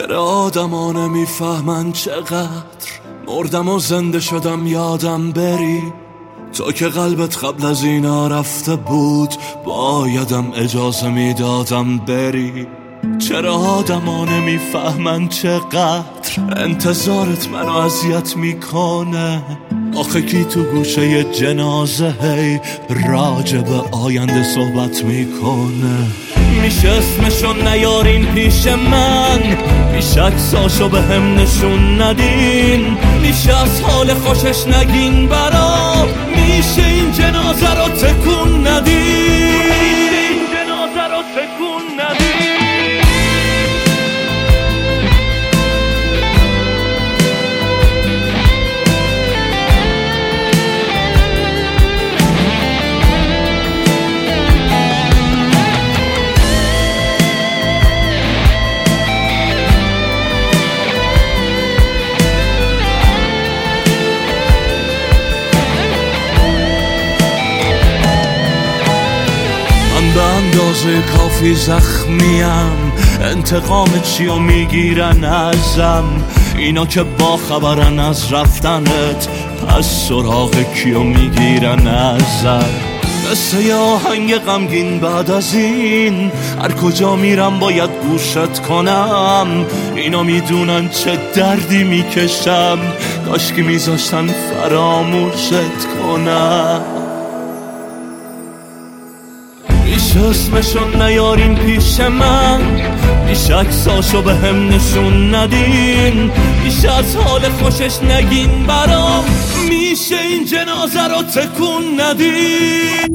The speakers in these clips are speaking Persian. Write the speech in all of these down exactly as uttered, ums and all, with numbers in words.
چرا آدما نمیفهمن چقدر مردم و زنده شدم یادم بری. تو که قلبت قبل از اینا رفته بود بایدم اجازه میدادم بری. چرا آدما نمیفهمن چقدر انتظارت منو اذیت میکنه. آخه کی تو گوشه جنازه هی راجع به آینده صحبت میکنه. میشه اسمشو نیارین پیش من، میشه عکساشو به هم نشون ندین، میشه از حال خوشش نگین برام، میشه این جنازه رو تکون ندین، میشه این جنازه رو تکون ندین. به اندازه کافی زخمیم، انتقام چی و میگیرن ازم اینا که با خبرن از رفتنت، پس سراغ کیو میگیرن ازم. مثل یه آهنگ غمگین بعد از این هر کجا میرم باید گوشت کنم. اینا میدونن چه دردی میکشم، کاش که میذاشتن فراموشت کنم. میشه اسمشو نیارین پیش من، میشه عکساشو به هم نشون ندین، میشه از حال خوشش نگین برام، میشه این جنازه رو تکون ندین،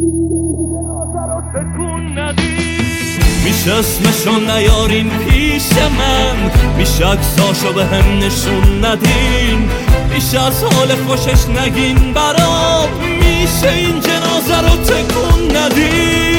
میشه اسمشو نیارین پیش من، میشه عکساشو به هم نشون ندین، میشه از حال خوشش نگین برام، میشه این جنازه رو تکون ندین.